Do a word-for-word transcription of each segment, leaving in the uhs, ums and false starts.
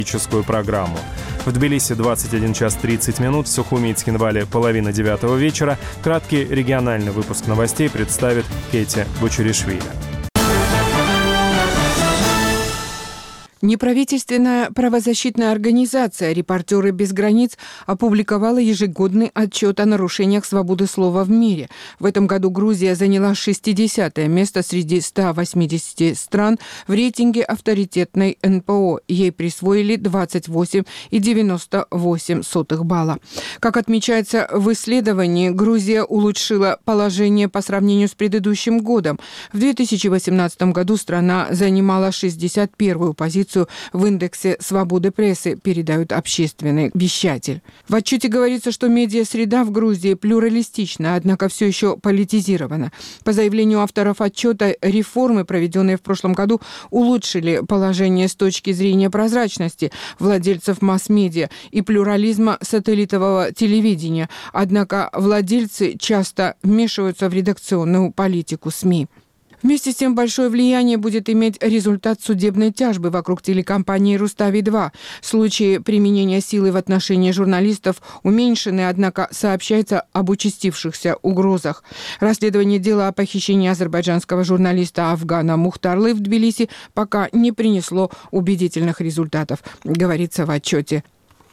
программу. В Тбилиси двадцать один час тридцать минут, в Сухуми и Цхинвале половина девятого вечера. Краткий региональный выпуск новостей представит Кетя Бочуришвили. Неправительственная правозащитная организация «Репортеры без границ» опубликовала ежегодный отчет о нарушениях свободы слова в мире. В этом году Грузия заняла шестидесятое место среди ста восьмидесяти стран в рейтинге авторитетной эн пэ о. Ей присвоили двадцать восемь целых девяносто восемь сотых балла. Как отмечается в исследовании, Грузия улучшила положение по сравнению с предыдущим годом. В две тысячи восемнадцатом году страна занимала шестьдесят первую позицию в индексе свободы прессы, передают общественный вещатель. В отчете говорится, что медиа-среда в Грузии плюралистична, однако все еще политизирована. По заявлению авторов отчета, реформы, проведенные в прошлом году, улучшили положение с точки зрения прозрачности владельцев масс-медиа и плюрализма сателлитового телевидения. Однако владельцы часто вмешиваются в редакционную политику СМИ. Вместе с тем большое влияние будет иметь результат судебной тяжбы вокруг телекомпании «Рустави-два». Случаи применения силы в отношении журналистов уменьшены, однако сообщается об участившихся угрозах. Расследование дела о похищении азербайджанского журналиста Афгана Мухтарлы в Тбилиси пока не принесло убедительных результатов, говорится в отчете.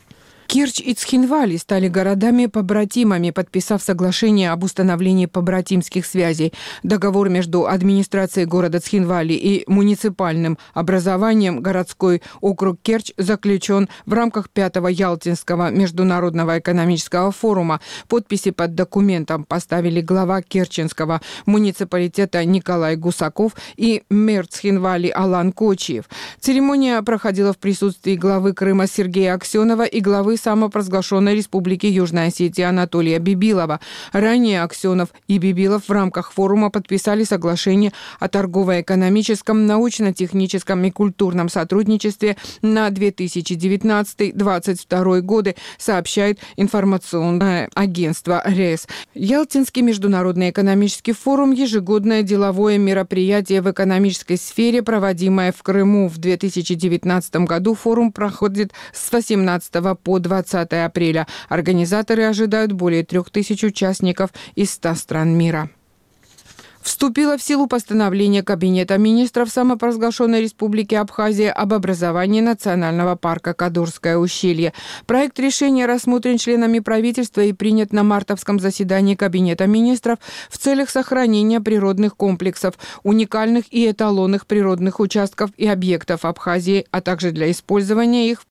Керчь и Цхинвали стали городами-побратимами, подписав соглашение об установлении побратимских связей. Договор между администрацией города Цхинвали и муниципальным образованием городской округ Керчь заключен в рамках пятого Ялтинского международного экономического форума. Подписи под документом поставили глава керченского муниципалитета Николай Гусаков и мэр Цхинвали Алан Кочиев. Церемония проходила в присутствии главы Крыма Сергея Аксенова и главы самопровозглашенной республики Южная Осетия Анатолия Бибилова. Ранее Аксенов и Бибилов в рамках форума подписали соглашение о торгово-экономическом, научно-техническом и культурном сотрудничестве на две тысячи девятнадцатый — две тысячи двадцать второй годы, сообщает информационное агентство РЕС. Ялтинский международный экономический форум – ежегодное деловое мероприятие в экономической сфере, проводимое в Крыму. В две тысячи девятнадцатом году форум проходит с восемнадцатого по двадцатое апреля. Организаторы ожидают более трех тысяч участников из ста стран мира. Вступило в силу постановление Кабинета министров самопровозглашенной Республики Абхазия об образовании национального парка Кадурское ущелье. Проект решения рассмотрен членами правительства и принят на мартовском заседании Кабинета министров в целях сохранения природных комплексов, уникальных и эталонных природных участков и объектов Абхазии, а также для использования их